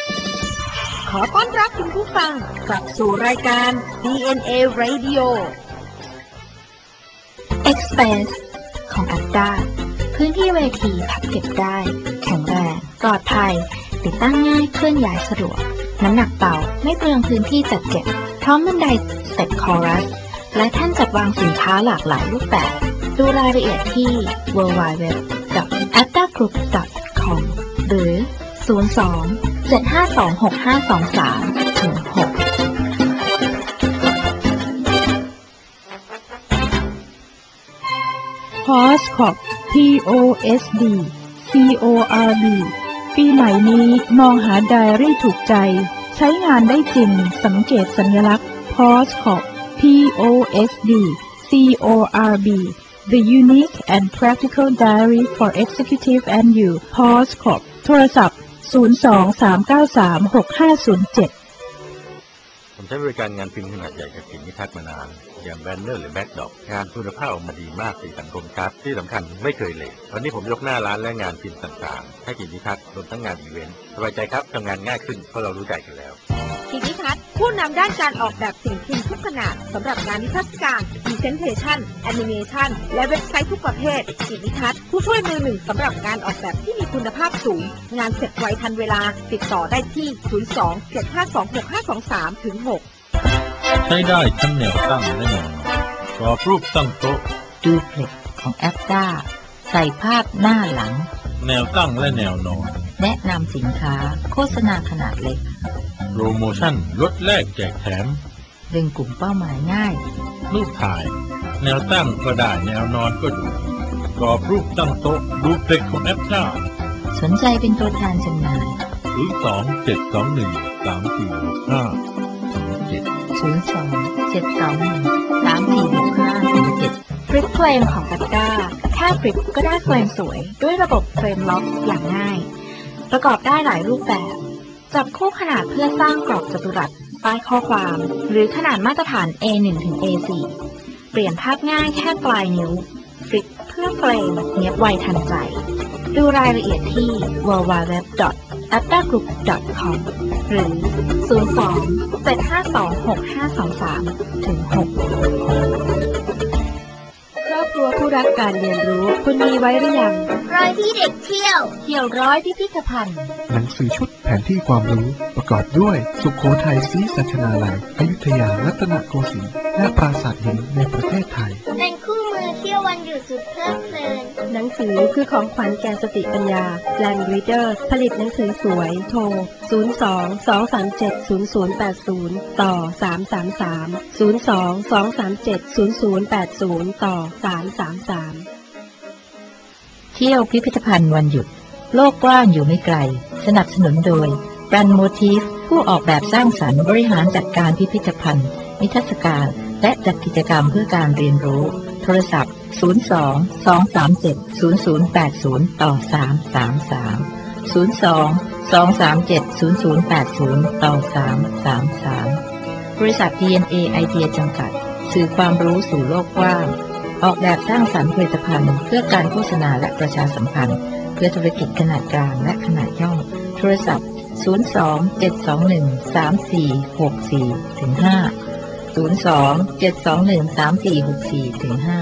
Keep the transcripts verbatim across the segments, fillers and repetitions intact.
ขอต้อนรับคุณผู้ฟังกลับสู่รายการ ดี เอ็น เอ Radio Express ของ Adda พื้นที่เวทีพับเก็บได้แข็งแรงปลอดภัยติดตั้งง่ายเคลื่อนย้ายสะดวกน้ำหนักเบาไม่เปลืองพื้นที่จัดเก็บพร้อมบันไดสเต็ปคอรัสและท่านจัดวางสินค้าหลากหลายรูปแบบดูรายละเอียดที่ ดับเบิลยู ดับเบิลยู ดับเบิลยู ดอท แอดดากรุ๊ป ดอท คอม หรือ ศูนย์ สอง เจ็ด ห้า สอง หก ห้า สอง สาม ถึง หกพอส คอร์ป พี โอ เอส ดี ซี โอ อาร์ บี ปีใหม่นี้มองหาไดอารี่ถูกใจใช้งานได้จริงสังเกตสัญลักษณ์ พอส คอร์ป พี โอ เอส ดี ซี โอ อาร์ บี The Unique and Practical Diary for Executive and You พอส คอร์ป โทรศัพท์ ศูนย์ สอง สาม เก้า สาม หก ห้า ศูนย์ เจ็ดผมใช้บริการงานพิมพ์ขนาดใหญ่จากสินนิทัศน์มานานอย่างแบนเนอร์หรือแบ็คดอกงานคุณภาพออกมาดีมากสีสันคมชัดที่สำคัญไม่เคยเลทวันนี้ผมยกหน้าร้านและงานพิมพ์ต่างๆให้สินนิทัศน์รวมทั้งงานอีเวนต์สบายใจครับทำงานง่ายขึ้นเพราะเรารู้ใจกันแล้วสินนิทัศน์ผู้นำด้านการออกแบบสิ่งพิมพ์ทุกขนาดสำหรับงานนิทรรศการ Presentation Animation และเว็บไซต์ทุกประเภทสินนิทัศน์ผู้ช่วยมือหนึ่งสำหรับการออกแบบที่มีคุณภาพสูงงานเสร็จไวทันเวลาติดต่อได้ที่ ศูนย์ สอง เจ็ด ห้า สอง หก ห้า สอง สาม ถึง หกใช้ได้ทั้งแนวตั้งและแนวนอนกรอบรูปตั้งโต๊ะดูเพล็กของแอปด้าใส่ภาพหน้าหลังแนวตั้งและแนวนอนแนะนำสินค้าโฆษณาขนาดเล็กโปรโมชั่นลดแลกแจกแถมดึงกลุ่มเป้าหมายง่ายรูปถ่ายแนวตั้งก็ได้แนวนอนก็ดูกรอบรูปตั้งโต๊ะดูเพล็กของแอปด้าสนใจเป็นตัวแทนจำหน่ายศูนย์ สอง เจ็ด สอง หนึ่ง สาม สี่ หก ห้า เจ็ดศูนย์ สอง เจ็ด สอง หนึ่ง สาม สี่ หก ห้า เจ็ดฟลิปเฟรมของกัตต้าแค่ฟลิปก็ได้เฟรมสวยด้วยระบบเฟรมล็อกอย่างง่ายประกอบได้หลายรูปแบบจับคู่ขนาดเพื่อสร้างกรอบจัตุรัสป้ายข้อความหรือขนาดมาตรฐาน เอ หนึ่ง ถึง เอ สี่ เปลี่ยนภาพง่ายแค่ปลายนิ้วฟลิปเพื่อเฟรมเนียบไวทันใจดูรายละเอียดที่ ดับเบิลยู ดับเบิลยู ดับเบิลยู ดอท แอดดากรุ๊ป ดอท คอม หรือ ศูนย์ สอง เจ็ด ห้า สอง หก ห้า สอง สาม ถึง หกครอบครัวผู้รักการเรียนรู้คุณมีไว้หรือยังร้อยที่เด็กเที่ยวเที่ยวร้อยพิพิธภัณฑ์หนังสือชุดแผนที่ความรู้ประกอบด้วยสุโขทัยศรีสัชนาลัยอยุธยารัตนโกสินทร์และปราสาทหินในประเทศไทยเป็นคู่มือเที่ยววันหยุดสุดเพลิดเพลินหนังสือคือของขวัญแก่สติปัญญา Land Reader ผลิตหนังสือสวยโทรศูนย์ สอง สอง สาม เจ็ด ศูนย์ ศูนย์ แปด ศูนย์ต่อสาม สาม สาม ศูนย์ สอง สอง สาม เจ็ด ศูนย์ ศูนย์ แปด ศูนย์ต่อสาม สาม สามเที่ยวพิพิธภัณฑ์วันหยุดโลกกว้างอยู่ไม่ไกลสนับสนุนโดยแบรนด์โมทีฟผู้ออกแบบสร้างสรรค์บริหารจัดการพิพิธภัณฑ์นิทรรศการและจัดกิจกรรมเพื่อการเรียนรู้โทรศัพท์ศูนย์ สอง สอง สาม เจ็ด ศูนย์ ศูนย์ แปด ศูนย์ต่อสาม สาม สาม ศูนย์ สอง สอง สาม เจ็ด ศูนย์ ศูนย์ แปด ศูนย์ต่อสาม สาม สามบริษัท ดี เอ็น เอ ไอเดียจำกัดสื่อความรู้สู่โลกกว้างออกแบบสร้างสรรค์ผลิตภัณฑ์เพื่อการโฆษณาและประชาสัมพันธ์เพื่อธุรกิจขนาดกลางและขนาดย่อมโทรศัพท์ศูนย์ สอง เจ็ด สอง หนึ่ง สาม สี่ หก สี่ ถึง ห้า ศูนย์ สอง เจ็ด สอง หนึ่ง สาม สี่ หก สี่ ถึง ห้า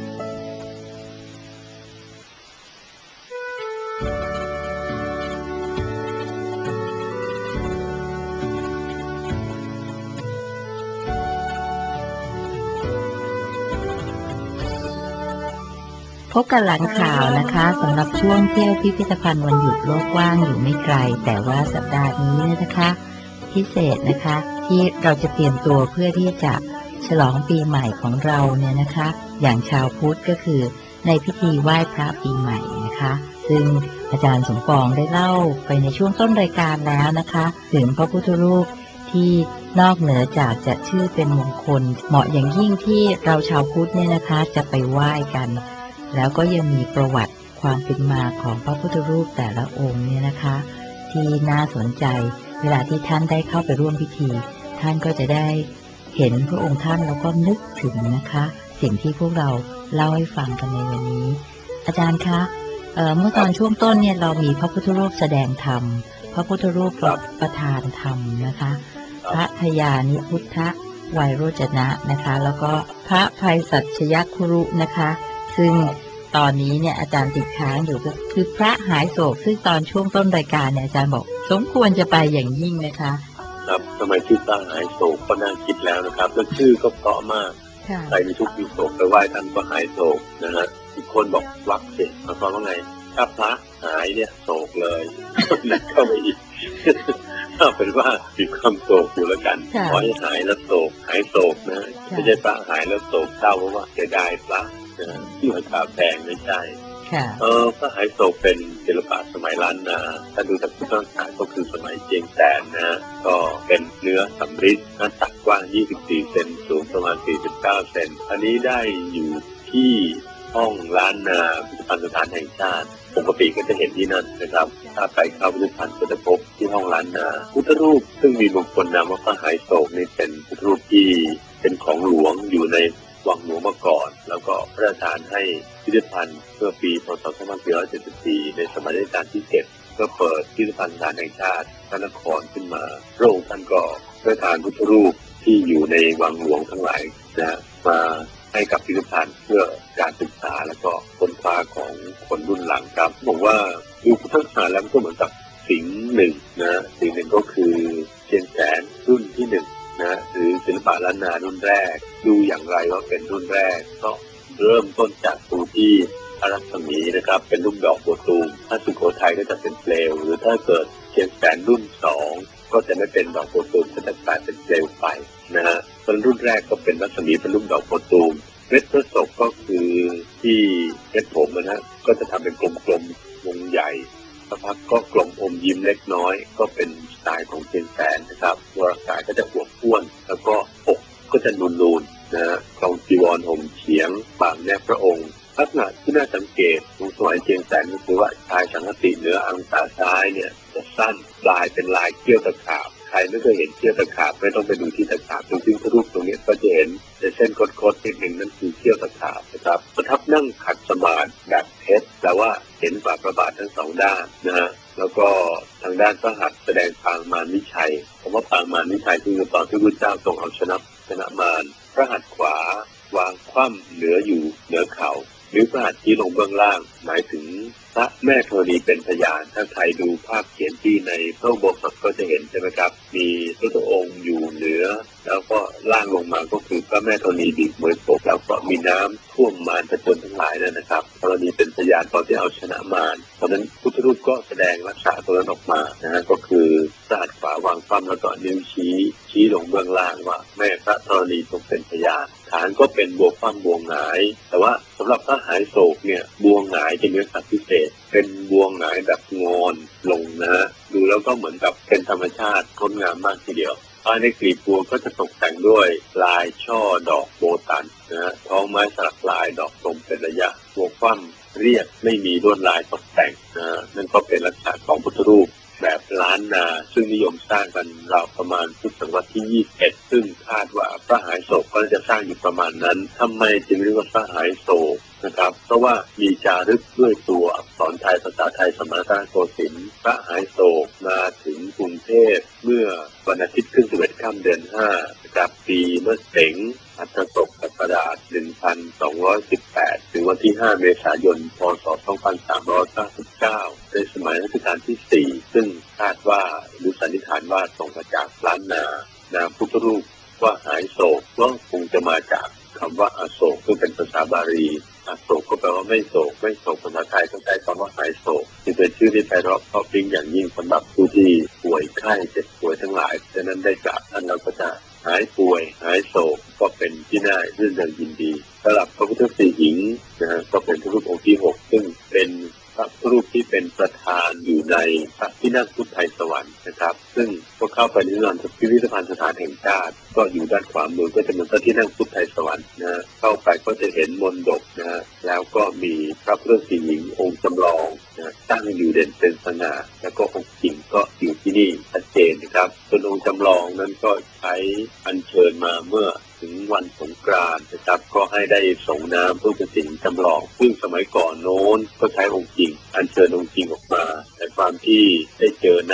พบกันหลังข่าวนะคะสำหรับช่วงเที่ยวพิพิธภัณฑ์วันหยุดโลกกว้างอยู่ไม่ไกลแต่ว่าสัปดาห์นี้นะคะพิเศษนะคะที่เราจะเตรียมตัวเพื่อที่จะฉลองปีใหม่ของเราเนี่ยนะคะอย่างชาวพุทธก็คือในพิธีไหว้พระปีใหม่นะคะซึ่งอาจารย์สมปองได้เล่าไปในช่วงต้นรายการแล้วนะคะถึงพระพุทธรูปที่นอกเหนือจากจะชื่อเป็นมงคลเหมาะอย่างยิ่งที่เราชาวพุทธเนี่ยนะคะจะไปไหว้กันแล้วก็ยังมีประวัติความเป็นมาของพระพุทธรูปแต่ละองค์เนี่ยนะคะที่น่าสนใจเวลาที่ท่านได้เข้าไปร่วมพิธีท่านก็จะได้เห็นพระองค์ท่านแล้วก็นึกถึงนะคะสิ่งที่พวกเราเล่าให้ฟังกันในวันนี้อาจารย์คะเอ่อเมื่อตอนช่วงต้นเนี่ยเรามีพระพุทธรูปแสดงธรรมพระพุทธรูปประธานธรรมนะคะพระทยานิพุทธไวโรจนะนะคะแล้วก็พระภัยสัชยคุรุนะคะซึ่งตอนนี้เนี่ยอาจารย์ติดค้างอยู่ก็คือพระหายโศกซึ่งตอนช่วงต้นรายการเนี่ยอาจารย์บอกสมควรจะไปอย่างยิ่งนะคะครับทำไมชื่อพระหายโศกก็น่าคิดแล้วนะครับแล้วชื่อก็เพราะมากใครมีทุกข์มีโศกไปไหว้ท่านก็หายโศกนะฮะอีกคนบอกวักเสร็จมาฟังว่าไงถ้าพระหายเนี่ยโศกเลยนั่นเข้าไปอีกถ้าเป็นว่ามีความโศกอยู่แล้วกันขอให้หายแล้วโศกหายโศกนะไม่ใช่พระหายแล้วโศกเศร้าเพราะว่าเสียดายพระที่หัวขาแพงไม่ใช่เออพระหายโศกเป็นศิลปะสมัยล้านนาถ้าดูจากพุทธศาสนาก็คือสมัยเจียงแสนนะก็เป็นเนื้อสำริดหน้าตักกว้างยี่สิบสี่เซนสูงประมาณสี่สิบเก้าเซนอันนี้ได้อยู่ที่ห้องล้านนาพิพิธภัณฑ์สถานแห่งชาติปกติก็จะเห็นที่นั่นนะครับถ้าไปเข้าพิพิธภัณฑ์ก็จะพบที่ห้องล้านนาพุทธรูปซึ่งมีมงคลนามว่าพระหายโศกนี่เป็นพุทธรูปที่เป็นของหลวงอยู่ในวังหลวงมาก่อนแล้วก็พระราชทานให้พิพิธภัณฑ์เมื่อปีพ.ศ. สองพันสี่ร้อยเจ็ดสิบสี่ในสมัยรัชกาลที่เจ็ดก็เปิดพิพิธภัณฑ์สถานแห่งชาติพระนครขึ้นมาพระองค์ท่านก็พระราชทานพุทธรูปที่อยู่ในวังหลวงทั้งหลายนะมาให้กับพิพิธภัณฑ์เพื่อการศึกษาแล้วก็ค้นคว้าของคนรุ่นหลังครับบอกว่าดูพุทธศาสนาแล้วก็เหมือนกับสิ่งหนึ่งนะสิ่งหนึ่งก็คือเชียงแสนรุ่นที่หนึ่งนะหรือศิลปะล้านนารุ่นแรกดูอย่างไรว่าเป็นรุ่นแรกก็เริ่มต้นจากตูที่พระรัศมีนะครับเป็นรูปดอกบัวตูมถ้าสุโขทัยก็จะเป็นเปลวหรือถ้าเกิดเชียงแสนรุ่นสองก็จะไม่เป็นดอกบัวตูมก็จะกลายเป็นเปลวไฟนะฮะส่วนรุ่นแรกก็เป็นรัศมีเป็นรูปดอกบัวตูมเม็ดพระศกก็คือที่เม็ดผมนะฮะก็จะทำเป็นกลมๆวงใหญ่สักพักก็กลมอมยิ้มเล็กน้อยก็เป็นสไตล์ของเชียงแสนนะครับตัวร่างกายก็จะอวบอ้วนแล้วก็อกก็จะนูนๆนะฮะครองจีวรห่มเฉียงปางแนบพระองค์ลักษณะที่น่าสังเกตของสมัยเชียงแสนก็คือว่าชายสังฆติเหนืออังตาซ้ายเนี่ยจะสั้นลายเป็นลายเขี้ยวตะขาบใครไม่เคยเห็นเขี้ยวตะขาบไม่ต้องไปดูที่ตะขาบตรงที่พระรูปตรงนี้ก็จะเห็นแต่เส้นคดๆนิดหนึ่งนั่นคือเขี้ยวตะขาบนะครับประทับนั่งขัดสมาธิแบบเพชรแต่ว่าเห็นฝ่าพระบาททั้งสองด้านนะฮะแล้วก็ทางด้านพระหัตถ์แสดงปางมารวิชัยคำว่าปางมารวิชัยคือตอนที่พระเจ้าทรงเอาชนะชนะมารพระหัตถ์ขวาวางคว่ำเหนืออยู่เหนือเข่าหรือพระหัตถ์ชี้ลงเบื้องล่างหมายถึงพระแม่ธรณีเป็นพยานถ้าใครดูภาพเขียนที่ในพระอุโบสถก็จะเห็นใช่ไหมครับมีพระองค์อยู่เหนือแล้วก็ล่างลงมาก็คือพระแม่ธรณีบีบมวยปกแล้วก็มีน้ำท่วมมารผจญทั้งหลายนั่นนะครับธรณีเป็นพยานตอนที่เอาชนะมารเพราะนั้นพุทธรูปก็แสดงลักษณะตัวนั้นออกมานะฮะก็คือพระหัตถ์ขวาวางคว่ำแล้วก็นิ้วชี้ชี้ลงเบื้องล่างว่าแม่พระธรณีทรงเป็นพยานฐานก็เป็นบัวคว่ำบัวหงายแต่ว่าสำหรับพระหายโศกเนี่ยบัวหงายจะมีลักษณะพิเศษเป็นบัวหงายแบบงอนลงนะฮะดูแล้วก็เหมือนกับเป็นธรรมชาติงดงามมากทีเดียวภายในกลีบบัวก็จะตกแต่งด้วยลายช่อดอกโบตันนะฮะท้องไม้สลักลายดอกส้มเป็นระยะบัวคว่ำเรียบไม่มีลวดลายตกแต่งนะฮะนั่นก็เป็นลักษณะของพุทธรูปแบบล้านนาซึ่งนิยมสร้างกันราวประมาณพุทธศตวรรษที่ยี่สิบเอ็ดซึ่งคาดว่าพระหายโศกก็จะสร้างอยู่ประมาณนั้นทำไมจึงเรียกว่าพระหายโศกนะครับเพราะว่ามีจารึกด้วยตัวอักษรไทยภาษาไทยสมัยรัตนโกสินทร์พระหายโศกมาถึงกรุงเทพเมื่อวันอาทิตย์ขึ้นสิบเอ็ดค่ำเดือนห้านะครับปีมะเสงอัฐศกศักราชหนึ่งพันสองร้อยสิบแปดถึงวันที่ห้าเมษายนพ.ศ. สองพันสามร้อยเก้าสิบเก้าในสมัยรัชกาลที่สี่ซึ่งคาดว่าหรือสันนิษฐานว่าส่งมาจากล้านนานามพุทธรูปว่าหายโศกก็คงจะมาจากคำว่าอโศกซึ่งเป็นภาษาบาลีอโศกก็แปลว่าไม่โศกไม่โศกภาษาไทยต้องใช้คำว่าหายโศกจึงเป็นชื่อที่ไพเราะเพราะพริ้งอย่างยิ่งสำหรับผู้ที่ป่วยไข้เจ็บป่วยทั้งหลายฉะนั้นได้กราบท่านเราก็จะหายป่วยหายโศกก็เป็นที่น่ารื่นเริงยินดีสำหรับพระพุทธศรีหิงนะฮะก็เป็นพระรูปองค์ที่หกซึ่งเป็นพระรูปที่เป็นประธานอยู่ในพระที่นั่งพุทธไทยสวรรค์นะครับซึ่งก็เข้าไปในงานพิพิธภัณฑ์สถานแห่งชาติก็อยู่ด้านขวามือก็จะเป็นพระที่นั่งพุทธไทยสวรรค์นะเข้าไปก็จะเห็นมณฑปนะฮะแล้วก็มีพระพุทธศรีหิงองค์จำลองนะตั้งอยู่เด่นเป็นสง่าแล้วก็องค์จริงก็อยู่ที่นี่ชัดเจนนะครับส่วนองค์จำลองนั้นก็ใช้อัญเชิญมาเมื่อถึงวันสงกรานต์นะครับก็ให้ได้ส่งน้ำเพื่อเป็นสิ่งจำลองซึ่งสมัยก่อนโน้นก็ใช้องค์จริงอัญเชิญองค์จริงออกมาแต่ความที่ได้เจอน้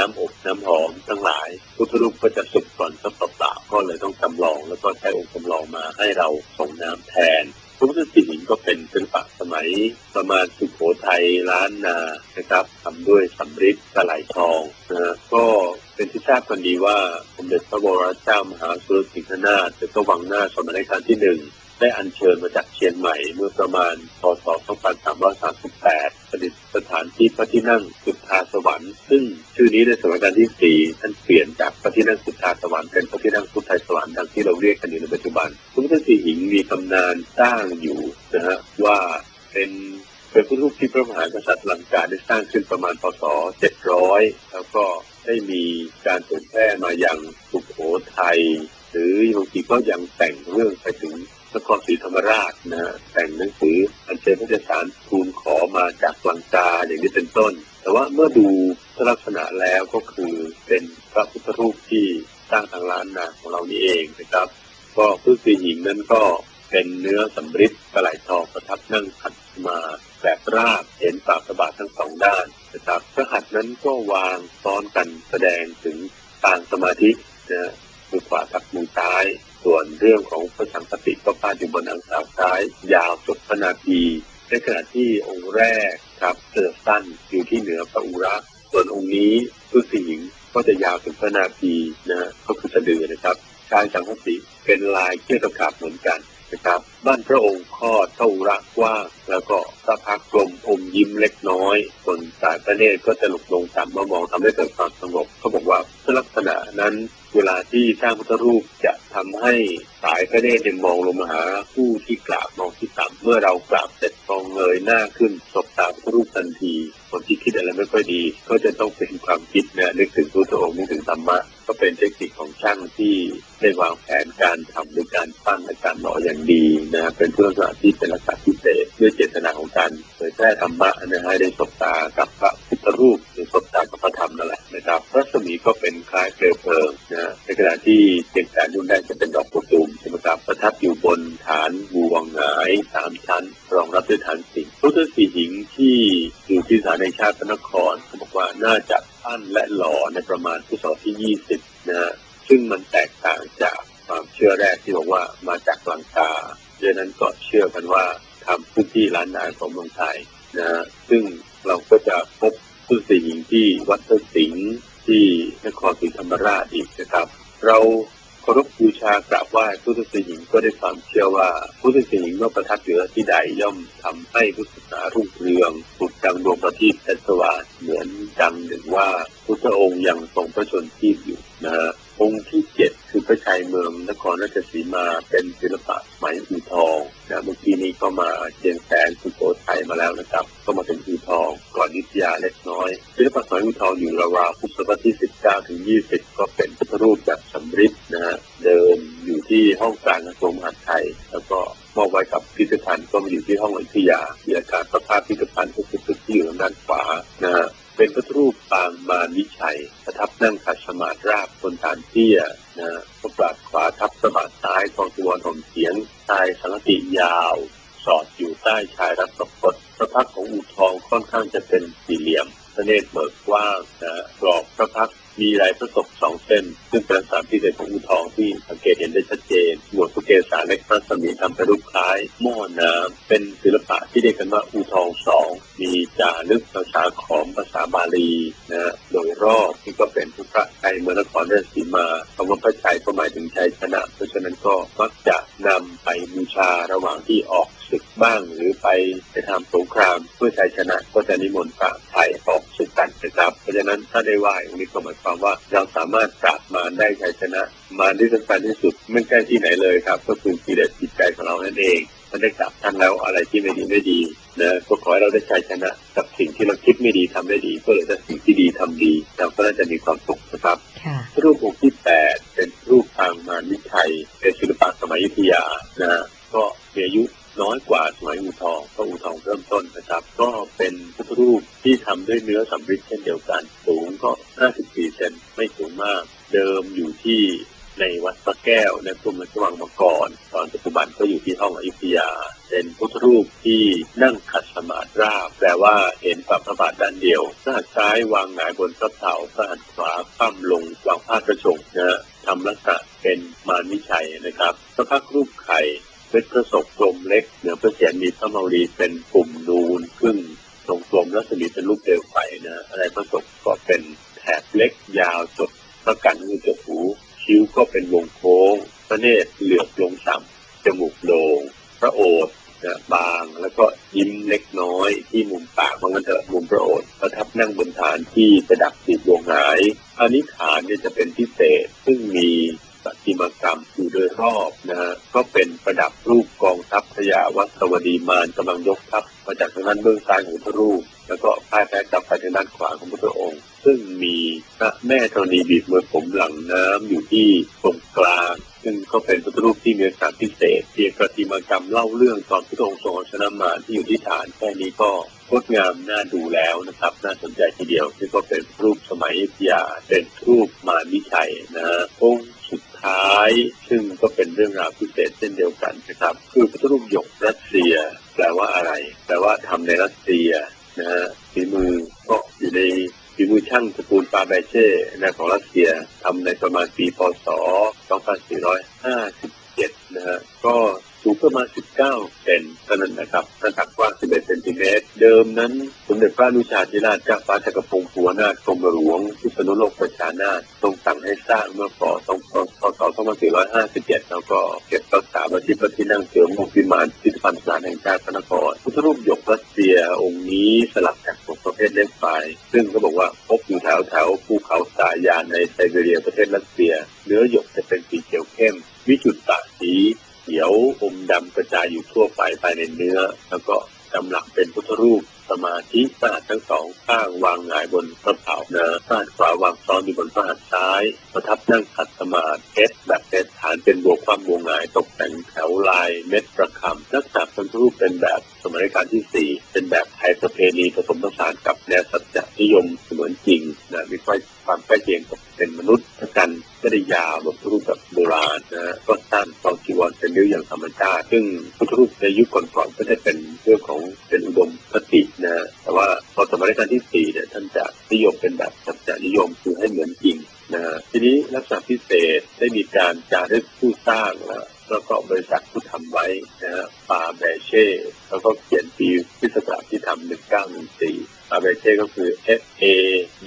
น้ำอบน้ำหอมทั้งหลายพุทธรูปก็จะสุกก่อนสักเปล่าๆก็เลยต้องจำลองแล้วก็ใช้องค์จำลองมาให้เราส่งน้ำแทนพระพุทธศิหิงก็เป็นศิลปะสมัยประมาณสุโขทัยล้านนานะครับทำด้วยสำริดกระไหลทองนะก็เป็นที่ทราบกันดีว่าสมเด็จพระบรมเจ้ามหาสุรสิงหนาถหรือก็วังหน้าสมัยรัชกาลที่หนึ่งได้อัญเชิญมาจากเชียงใหม่เมื่อประมาณพ.ศ. สองพันสามร้อยสามสิบแปดประดิษฐานที่พระที่นั่งสุทธาสวรรค์ซึ่งชื่อนี้ในสมัยรัชกาลที่สี่ท่านเปลี่ยนจากพระที่นั่งสุทธาสวรรค์เป็นพระที่นั่งพุทธสวรรค์ดังที่เราเรียกกันอยู่ในปัจจุบันพระพุทธศิหิงมีตำนานสร้างอยู่นะฮะว่าเป็นเป็นพระรูปที่พระมหากษัตริย์ลังกาได้สร้างขึ้นประมาณพ.ศ. เจ็ดร้อยแล้วก็ได้มีการเผยแพร่มาอย่างสุโขทัยหรือบางทีก็ยังแต่งเรื่องไปถึงนครศรีธรรมราชนะแต่งหนังสืออัญเชิญพระราชทานทูลขอมาจากลังกาอย่างนี้เป็นต้นแต่ว่าเมื่อดูลักษณะแล้วก็คือเป็นพระพุทธรูปที่สร้างทางล้านนาของเรานี่เองนะครับก็พระศิหิงนั้นก็เป็นเนื้อสำริดกระไหลทองประทับนั่งขัดมาแบบราบเห็นฝ่าพระบาททั้งสองด้านนะครับพระหัตถ์นั้นก็วางซ้อนกันแสดงถึงปางสมาธินะมือขวาทับมือซ้ายส่วนเรื่องของพระสังฆติก็พาดอยู่บนอังสาวซ้ายยาวสุดพระนาทีในขณะที่องค์แรกครับเสือสั้นอยู่ที่เหนือพระอุระส่วนองค์นี้พระศิหิงก็จะยาวถึงพระนาทีนะก็คือสะดือนะครับชายสังฆติเป็นลายเกี่ยวกับขาบเหมือนกันนะครับบ้านพระองค์คลอดพระอุระกว้างแล้วก็พระพักตร์กลมอมยิ้มเล็กน้อยส่วนสายพระเนตรก็จะหลุดลงต่ำมามองทำให้เกิดความสงบเขาบอกว่าลักษณะนั้นเวลาที่สร้างพุทธรูปจะทำให้สายพระเนตรมองลงมาหาผู้ที่กราบมองที่ต่ำเมื่อเรากราบเสร็จมองเงยหน้าขึ้นสบตาพระรูปทันทีคนที่คิดอะไรไม่ค่อยดีก็จะต้องเป็นความคิดเนี่ยนึกถึงพุทธองค์นึกถึงธรรมะก็เป็นเทคนิคของช่างที่ได้วางแผนการทำด้วยการปั้นและการหล่ออย่างดีนะเป็นเพื่อสถานที่เป็นลักษณะพิเศษด้วยเจตนาของการเผยแพร่ธรรมะนะให้ได้สบตากับพระพุทธรูปหรือสบตากับพระธรรมนั่นแหละนะครับรัศมีก็เป็นคล้ายเปลวเพลิงนะในขณะที่เตียงแสนนุ่นได้จะเป็นดอกกุตุมใช่ไหมครับประทับอยู่บนฐานบัวหงายสามชั้นรองรับด้วยฐานสิงห์พุทธศิหิงที่อยู่ที่สถานในชาติพระนครเขาบอกว่าน่าจะปั้นและหล่อในประมาณพุทธศตวรรษที่ยี่สิบนะฮะซึ่งมันแตกต่างจากความเชื่อแรกที่บอกว่ามาจากลังกาดังนั้นก็เชื่อกันว่าทำพื้นที่ล้านนาของเมืองไทยนะฮะซึ่งเราก็จะพบพุทธศิหิงที่วัดพระสิงห์ที่นครศรีธรรมราชอีกนะครับเราเคารพบูชากราบไหว้พุทธศิหิงก็ได้ความเชื่อว่าพุทธศิหิงเมื่อประทับอยู่ที่ใดย่อมทำให้พุทธศาสนารุ่งเรืองสุดดังดวงประทีปแสงสว่างเหมือนดังหนึ่งว่าพุทธองค์ยังทรงพระชนชีพอยู่นะฮะองค์ที่เจ็ดคือพระชัยเมืองนครราชสีมาเป็นศิลปะสมัยอู่ทองนะเมื่อกี้นี้ก็มาเชียงแสนสุโขทัยมาแล้วนะครับก็มาถึงอู่ทองก่อนอยุธยาเล็กน้อยศิลปะสมัยอู่ทองอยู่ราวๆพุทธศตวรรษที่สิบเก้าถึงยี่สิบก็เป็นพุทธรูปจากสำริดนะฮะเดิมอยู่ที่ห้องกลางกระทรวงมหาดไทยแล้วก็มอบไว้กับพิพิธภัณฑ์ก็มาอยู่ที่ห้องอยุธยามีอาการประภาพพิพิธภัณฑ์ก็คือตึกที่อยู่ทางด้านขวานะฮะเป็นพระรูปปางมารวิชัยประทับนั่งขัดสมาธิราบบนฐานเตี้ยนะพระบาทขวาทับสะบัดซ้ายทองจีวรห่มเสียงชายสังฆติยาวสอดอยู่ใต้ชายรัศพจน์พระพักตร์ของอู่ทองค่อนข้างจะเป็นสี่เหลี่ยมพระเนตรเบิกกว้างนะกรอบพระพักตร์มีลายพระศกสองเส้นซึ่งเป็นสามพิเศษของอู่ทองที่สังเกตเห็นได้ชัดเจนหมวดพระเกศาเล็กพระสมีทำเป็นรูปคล้ายหม้อน้ำเป็นศิลปะที่เรียกกันว่าอู่ทองสองมีจารึกภาษาขอมภาษาบาลีนะโดยรอบที่ก็เป็นพระชัยเมืองนครราชสีมาคำว่าพระชัยก็หมายถึงชัยชนะเพราะฉะนั้นก็มักจะนำไปบูชาระหว่างที่ออกศึกบ้างหรือไปไปทำสงครามเพื่อชัยชนะก็จะนิมนต์พระไทยออกศึกกันนะครับเพราะฉะนั้นถ้าได้ไหว้องค์นี้ก็หมายความว่าเราสามารถปราบมารได้ชัยชนะมารที่สำคัญที่สุดไม่ใช่ที่ไหนเลยครับก็คือกิเลสจิตใจของเรานั่นเองถ้าได้กราบท่านแล้วอะไรที่ไม่ดีไม่ดีนะก็ขอให้เราได้ชัยชนะกับสิ่งที่เราคิดไม่ดีทำได้ดีก็เลยจะสิ่งที่ดีทำดีเราก็น่าจะมีความสุขนะครับรูปองค์ที่แปดเป็นรูปปางมารวิชัยเป็นศิลปะสมัยอยุธยานะก็มีอายุน้อยกว่าสมัยอู่ทองก็อู่ทองเริ่มต้นนะครับก็เป็นพระรูปที่ทำด้วยเนื้อสำริดเช่นเดียวกันสูงก็ห้าสิบสี่เซนไม่สูงมากเดิมอยู่ที่ในวัดพระแก้วในกรมราชวังมาก่อนตอนปัจจุบันก็อยู่ที่ห้องอยุธยาเป็นพุทธรูปที่นั่งขัดสมาธิราบแปลว่าเห็นฝ่าพระบาทด้านเดียวพระหัตถ์ซ้ายวางหงายบนพระเข่าพระหัตถ์ขวาคว่ำลงวางผ้ากระชงนะทำลักษณะเป็นมารวิชัยนะครับพระพักตร์รูปไข่เป็นพระศกกลมเล็กเหนือพระเศียรมีพระเมารีเป็นปุ่มนูนขึ้นทรงกลมรัศมีเป็นรูปเปลวไฟนะอะไรพระศกก็เป็นแถบเล็กยาวจดพระกันมือจดหูคิ้วก็เป็นวงโค้งพระเนตรเหลือบลงต่ำจมูกโด่งพระโอษฐ์นะบางแล้วก็ยิ้มเล็กน้อยที่มุมปากมันก็เถอะมุมพระโอษฐ์ประทับนั่งบนฐานที่ประดับสีดวงหงายอันนี้ฐานเนี่ยจะเป็นพิเศษซึ่งมีประติมากรรมอยู่โดยรอบนะฮะก็เป็นประดับรูปกองทัพพญาวัสวดีมารกำลังยกทัพมาจากทางด้านเบื้องซ้ายของพระรูปแล้วก็พ่ายแพ้กลับไปทางด้านขวาของพระองค์ซึ่งมีพระแม่ธรณีบีบมวยผมหลังน้ำอยู่ที่ตรงกลางซึ่งก็เป็นพระรูปที่มีลักษณะพิเศษเพียงประติมากรรมเล่าเรื่องตอนพระองค์ทรงชนะมารที่อยู่ที่ฐานแค่นี้ก็งดงามน่าดูแล้วนะครับน่าสนใจทีเดียวที่ก็เป็นรูปสมัยอยุธยาเป็นรูปมารวิชัยนะองค์สุดท้ายซึ่งก็เป็นเรื่องราวพิเศษเช่นเดียวกันนะครับคือพระรูปหยกรัสเซียแปลว่าอะไรแปลว่าทำในรัสเซียนะฮะฝีมือก็อยู่ในฝีมือช่างตระกูลปาแบเช่นะของรัสเซียทำในประมาณปีพ.ศ. สองพันสี่ร้อยห้าสิบเจ็ดนะฮะก็สูงประมาณสิบเก้าเซนเท่านั้นนะครับหน้าตักกว้างสิบเอ็ดเซนติเมตรเดิมนั้นสมเด็จพระอนุชาธิราชเจ้าฟ้าจักรพงศ์ภูวนาถกรมหลวงพิษณุโลกประชานาถทรงสั่งให้สร้างเมื่อป.ศ. สองพันสี่ร้อยห้าสิบเจ็ดแล้วก็เก็บรักษาไว้ที่พระที่นั่งเสริมวงพิมานพิพิธภัณฑ์สถานแห่งชาติพระนครพุทธรูปหยกรัสเซียองค์นี้สลักจากของประเภทเล็กไฟซึ่งเขาบอกว่าพบอยู่แถวแถวภูเขาสายานในไซบีเรียประเทศรัสเซียเนื้อหยกจะเป็นสีเขียวเข้มวิจุตตะสีเขียวอมดำกระจายอยู่ทั่วไปภายในเนื้อแล้วก็กำลังเป็นพุทธรูปสมาธิพระหัตถ์ทั้งสองข้างวางหงายบนพระเข่านะพระหัตถ์ขวาวางซ้อนอยู่บนพระหัตถ์ซ้ายประทับนั่งขัดสมาธิเพชรแบบเพชรฐานเป็นบวกความวงหงายตกแต่งแถวลายเม็ดประคำลักษณะพุทธรูปเป็นแบบสมัยรัชกาลที่สี่เป็นแบบไทยประเพณีผสมผสานกับแนวสัจจนิยมเสมือนจริงนะมีความใกล้เคียงกับเป็นมนุษย์กันไม่ได้ยาวแบบพุทธรูปแบบโบราณนะก็สั้นตอนจีวรเป็นเรื่องอย่างธรรมชาติซึ่งพุทธรูปในยุคก่อนๆก็จะเป็นเรื่องของเป็นอุดมคตินะแต่ว่าพอสมัยรัชกาลที่สี่เนี่ยท่านจะนิยมเป็นแบบสัจจนิยมคือให้เหมือนจริงนะทีนี้ลักษณะพิเศษได้มีการจารึกผู้สร้างแล้วแล้วก็บริษัทผู้ทำไว้นะฮะปาแบเช่แล้วก็เขียนปีพิศกาลที่ทำหนึ่งเก้าหนึ่งสี่ปาแบเช่ก็คือ F A B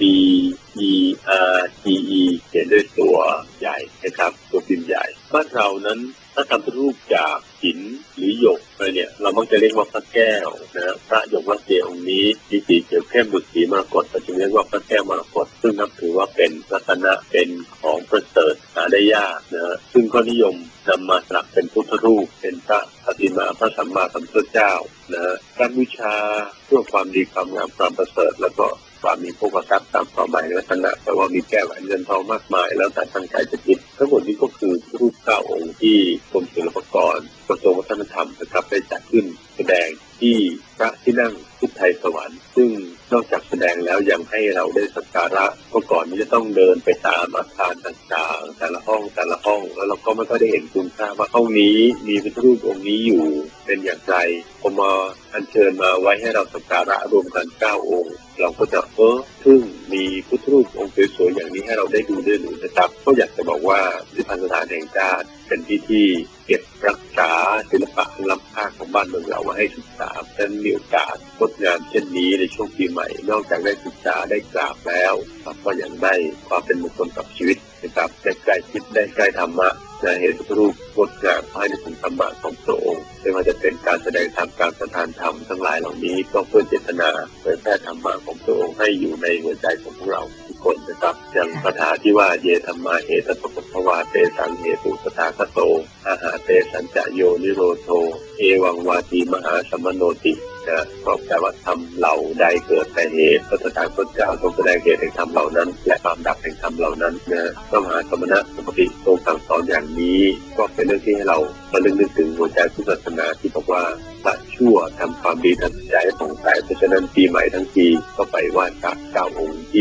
E R T E เขียนด้วยตัวใหญ่นะครับตัวพิมพ์ใหญ่บ้านเรานั้นถ้าทำเป็นรูปจากหินหรือหยกอะไรเนี่ยเรามักจะเรียกว่าพระแก้วนะพระหยกรัสเซียองค์นี้มีสีเขียวเข้มดุจสีมรกตแต่จึงเรียกว่าพระแก้วมรกตซึ่งนับถือว่าเป็นรัตนะเป็นของประเสริฐหาได้ยากนะซึ่งก็นิยมนำมาสลักเป็นพุทธรูปเป็นพระปฏิมาพระสัมมาสัมพุทธเจ้านะการบูชาเพื่อความดีความงามความประเสริฐแล้วก็ความมีโภคทรัพย์ตามความหมายลักษณะแต่ว่ามีแก้วแหวนเงินทองมากมายแล้วแต่ตั้งใจจะคิดทั้งหมดนี้ก็คือรูปเก้าองค์ที่กรมศิลปากรกระทรวงวัฒนธรรมนะครับได้จัดขึ้นแสดงที่พระที่นั่งพุทธไทยสวรรค์ซึ่งนอกจากแสดงแล้วยังให้เราได้สักการะเมื่อก่อนนี้จะต้องเดินไปตามอาคารต่างๆแต่ละห้องแต่ละห้องแล้วเราก็ไม่ค่อยได้เห็นคุณค่าว่าห้องนี้มีพระรูปองค์นี้อยู่เป็นอย่างไรพอมาอัญเชิญมาไว้ให้เราสักการะรวมกันเก้าองค์เราก็จะเออซึ่งมีพุทธรูปองค์สวยๆอย่างนี้ให้เราได้ดูได้ดูนะครับก็อยากจะบอกว่าพิพิธภัณฑ์สถานแห่งชาติเป็นที่ที่เก็บรักษาศิลปะล้ำค่าของบ้านเมืองเราไว้ให้ศึกษาและมีโอกาสงดงามเช่นนี้ในช่วงปีใหม่นอกจากได้ศึกษาได้กราบแล้วก็ยังได้ความเป็นมงคลกับชีวิตนะครับได้ใกล้ชิดได้ใกล้ธรรมะจะเห็นพุทธรูปงดงามให้ในคุณธรรมะของพระองค์ไม่ว่าจะเป็นการแสดงธรรมการประทานธรรมทั้งหลายเหล่านี้ก็เพื่อเจตนาเผยแพร่ธรรมะของพระองค์ให้อยู่ในหัวใจของพวกเราทุกคนนะครับอย่างคาถาที่ว่าเยธรรมาเหตตปภวาเตสังเหตุสถาคโตอาหาเตสัญจโยนิโรโธเอวังวาทีมหาสมโนตินะก็แปลว่าธรรมเหล่าใดเกิดแต่เหตุพระสถานพระเจ้าทรงแสดงเหตุแห่งธรรมเหล่านั้นและความดับแห่งธรรมเหล่านั้นนะพระมหาสมณะปกติทรงสั่งสอนอย่างนี้ก็เป็นเรื่องที่ให้เราระลึกนึกถึงหัวใจพุทธศาสนาที่บอกว่าละชั่วทำความดีทำใจให้ผ่องใสเพราะฉะนั้นปีใหม่ทั้งปีก็ไปไหว้พระเก้าองค์ที่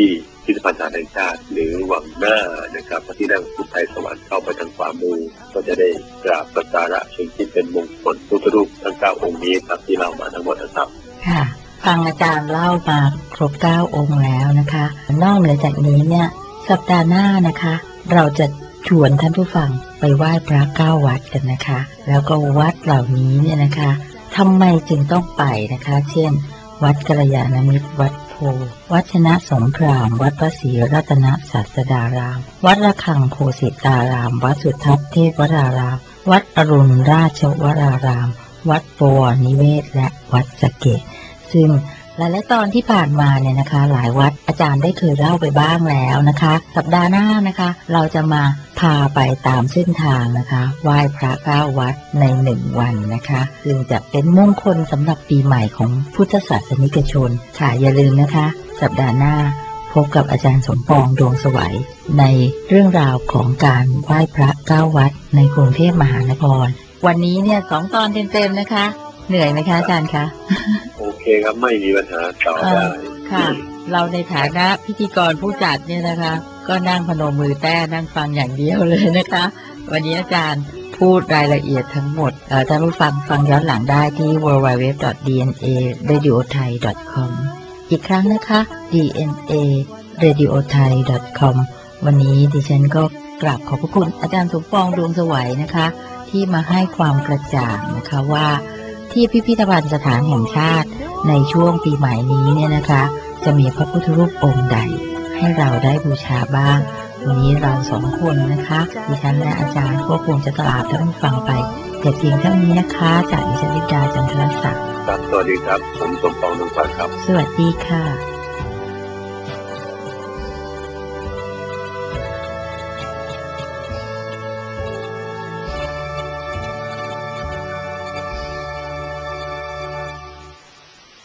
พิพิธภัณฑ์แห่งชาติหรือหวังหน้านะครับพระที่นั่งพุทธไทยสวรรค์เข้าไปทางขวามือก็จะได้กราบสักการะเชิญที่เป็นมงคลพุทธรูปทั้งเก้าองค์นี้ครับที่เรามาทั้งหมดนะครับค่ะฟังอาจารย์เล่ามาครบเก้าองค์แล้วนะคะนอกเหนือจากนี้เนี่ยสัปดาห์หน้านะคะเราจะชวนท่านผู้ฟังไปไหว้พระเก้าวัดกันนะคะแล้วก็วัดเหล่านี้เนี่ยนะคะทำไมจึงต้องไปนะคะเช่นวัดกัลยาณมิตรวัดโพวัดชนะสงครามวัดพระศรีรัตนศาสดารามวัดระฆังโคสิตารามวัดสุทัศน์เทพวรารามวัดอรุณราชวรารามวัดปวรนิเวศและวัดสะเกษซึ่งหลายๆตอนที่ผ่านมาเนี่ยนะคะหลายวัดอาจารย์ได้เคยเล่าไปบ้างแล้วนะคะสัปดาห์หน้านะคะเราจะมาพาไปตามเส้นทางนะคะไหว้พระเก้าวัดในหนึ่งวันนะคะซึ่งจะเป็นมงคลสำหรับปีใหม่ของพุทธศาสนิกชนค่ะอย่าลืมนะคะสัปดาห์หน้าพบกับอาจารย์สมปองดวงสวัยในเรื่องราวของการไหว้พระเก้าวัดในกรุงเทพมหานครวันนี้เนี่ยสองตอนเต็มๆนะคะเหนื่อยไหมคะอาจารย์คะโอเคครับไม่มีปัญหาต่อได้ค่ะเราในฐานะพิธีกรผู้จัดเนี่ยนะคะก็นั่งพนมมือแต้นั่งฟังอย่างเดียวเลยนะคะวันนี้อาจารย์พูดรายละเอียดทั้งหมดท่านผู้ฟังฟังย้อนหลังได้ที่ ดับเบิลยู ดับเบิลยู ดับเบิลยู ดอท ดี เอ็น เอ เรดิโอไทย ดอท คอม อีกครั้งนะคะ ดี เอ็น เอ เรดิโอไทย ดอท คอม วันนี้ดิฉันก็กราบขอบพระคุณอาจารย์สมปองดวงสวัยนะคะที่มาให้ความกระจ่างนะคะว่าที่พิพิธภัณฑ์สถานแห่งชาติในช่วงปีใหม่นี้เนี่ยนะคะจะมีพระพุทธรูปองค์ใดให้เราได้บูชาบ้างวันนี้เราสองคนนะคะดิฉันและอาจารย์ก็คงจะกราบท่านผู้ฟังไปแต่เพียงเท่านี้นะคะจากดิฉันลิดาจันทรศักดิ์ครับสวัสดีครับผมสมปองดวงสวัยครับสวัสดีค่ะ